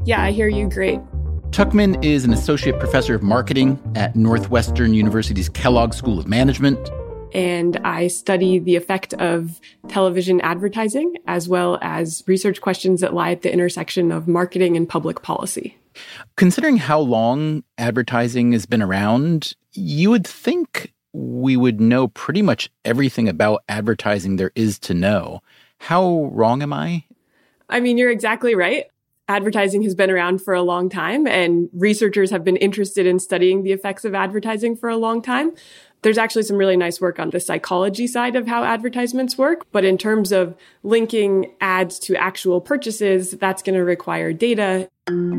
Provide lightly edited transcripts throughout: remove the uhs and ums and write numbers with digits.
Yeah, I hear you great. Tuchman is an associate professor of marketing at Northwestern University's Kellogg School of Management. And I study the effect of television advertising, as well as research questions that lie at the intersection of marketing and public policy. Considering how long advertising has been around, you would think we would know pretty much everything about advertising there is to know. How wrong am I? I mean, you're exactly right. Advertising has been around for a long time, and researchers have been interested in studying the effects of advertising for a long time. There's actually some really nice work on the psychology side of how advertisements work. But in terms of linking ads to actual purchases, that's going to require data.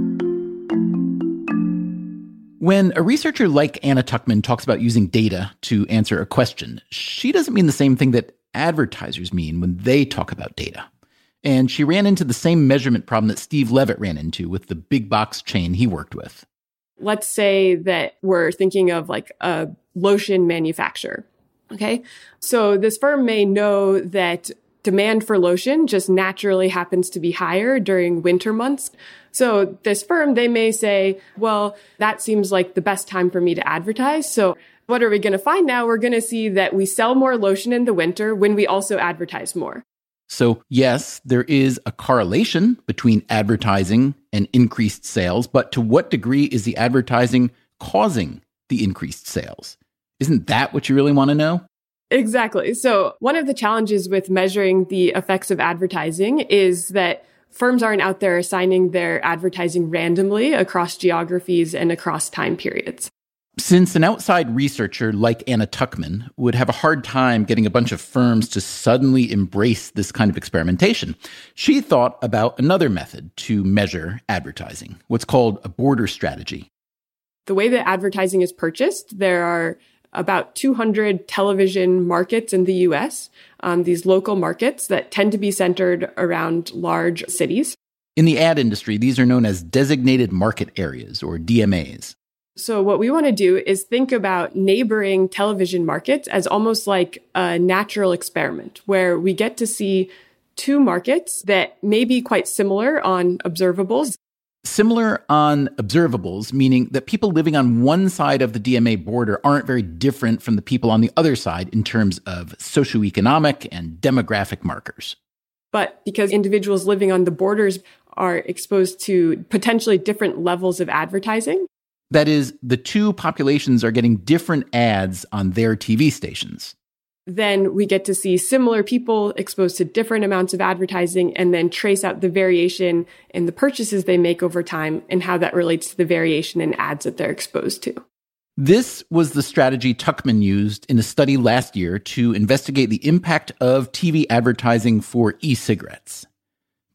When a researcher like Anna Tuchman talks about using data to answer a question, she doesn't mean the same thing that advertisers mean when they talk about data. And she ran into the same measurement problem that Steve Levitt ran into with the big box chain he worked with. Let's say that we're thinking of like a lotion manufacturer. Okay. So this firm may know that demand for lotion just naturally happens to be higher during winter months. So this firm, they may say, well, that seems like the best time for me to advertise. So what are we going to find now? We're going to see that we sell more lotion in the winter when we also advertise more. So yes, there is a correlation between advertising and increased sales, but to what degree is the advertising causing the increased sales? Isn't that what you really want to know? Exactly. So one of the challenges with measuring the effects of advertising is that firms aren't out there assigning their advertising randomly across geographies and across time periods. Since an outside researcher like Anna Tuchman would have a hard time getting a bunch of firms to suddenly embrace this kind of experimentation, she thought about another method to measure advertising, what's called a border strategy. The way that advertising is purchased, there are about 200 television markets in the U.S., these local markets that tend to be centered around large cities. In the ad industry, these are known as designated market areas, or DMAs. So what we want to do is think about neighboring television markets as almost like a natural experiment where we get to see two markets that may be quite similar on observables. Similar on observables, meaning that people living on one side of the DMA border aren't very different from the people on the other side in terms of socioeconomic and demographic markers. But because individuals living on the borders are exposed to potentially different levels of advertising, that is, the two populations are getting different ads on their TV stations. Then we get to see similar people exposed to different amounts of advertising and then trace out the variation in the purchases they make over time and how that relates to the variation in ads that they're exposed to. This was the strategy Tuchman used in a study last year to investigate the impact of TV advertising for e-cigarettes.